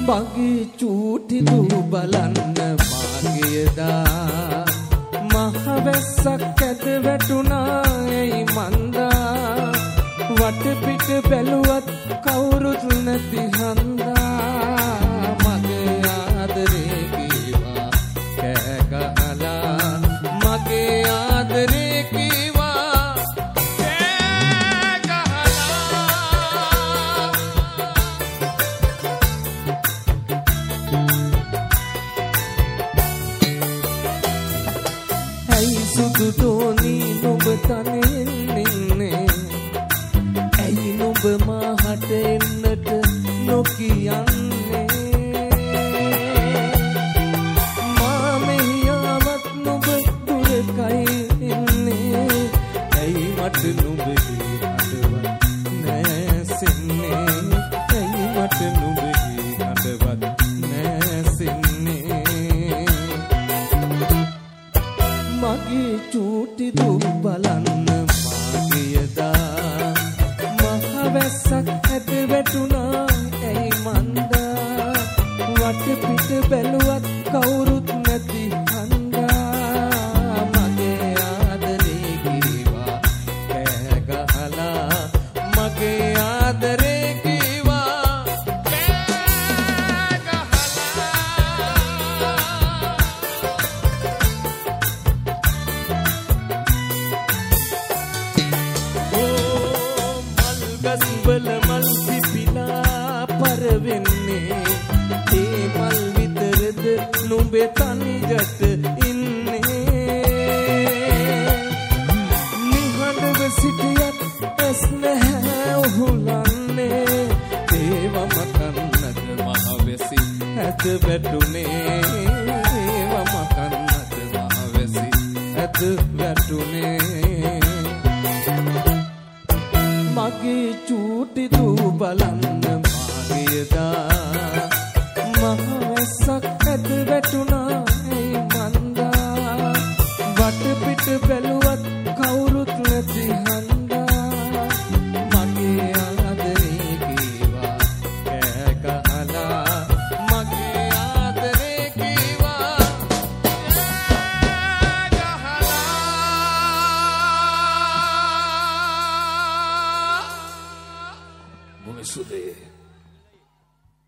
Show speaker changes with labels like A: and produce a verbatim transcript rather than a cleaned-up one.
A: මගේ චූටි දූ බලන්න මාගේදා මහ වැස්සක් ඇද වැටුණා ඇයි මන්දා වටපිට බැලුවත් කවුරුත් නැති හන්දා මගේ ආදරේ කීවා කෑ ගහලා මගේ ආදරේ කීවා කෑ ගහලා ඇයි සුදු තෝනි නුඹ තනින් ඉන්නේ ඇයි නුඹ මාහට එන්නට නොකියන්නේ මා මෙහි ආවත් නුඹ දුරකයි ඉන්නේ ඇයි මට නුඹගේ හදවත් නැසෙන්නේ ඇයි මට නුඹගේ හදවත් නැසෙන්නේ මගේ චූටි දූ බලන්න මාගේදා මහ වැස්සක් ඇද වැටුණා ඇයි මන්දා වටපිට බැලුවත් කවුරුත් නැති හන්දා මගේ ආදරේ කීවා කෑ ගහලා මගේ ආදරේ කීවා කෑ ගස්වල මල් පිපිලා පරවෙන්නේ ඒ මල් විතරද නුඹේ තනියට ඉන්නේ නිහඬව සිටියත් ඇස් නැහැ උහුලන්නේ ඒවම කන්නද මහ වෙසි ඇද වැටුනේ ඒවම කන්නද මහ වෙසි ඇද වැටුනේ මගේ චූටි දූ බලන්න මාගේදා මහ වැස්සක් ඇද වැටුණා ඇයි මන්දා වටපිට බැලුවත් කවුරුත් නැති හන්දා මගේ ආදරේ කීවා කෑ ගහලා මගේ ආදරේ කීවා කෑ ගහලා Sude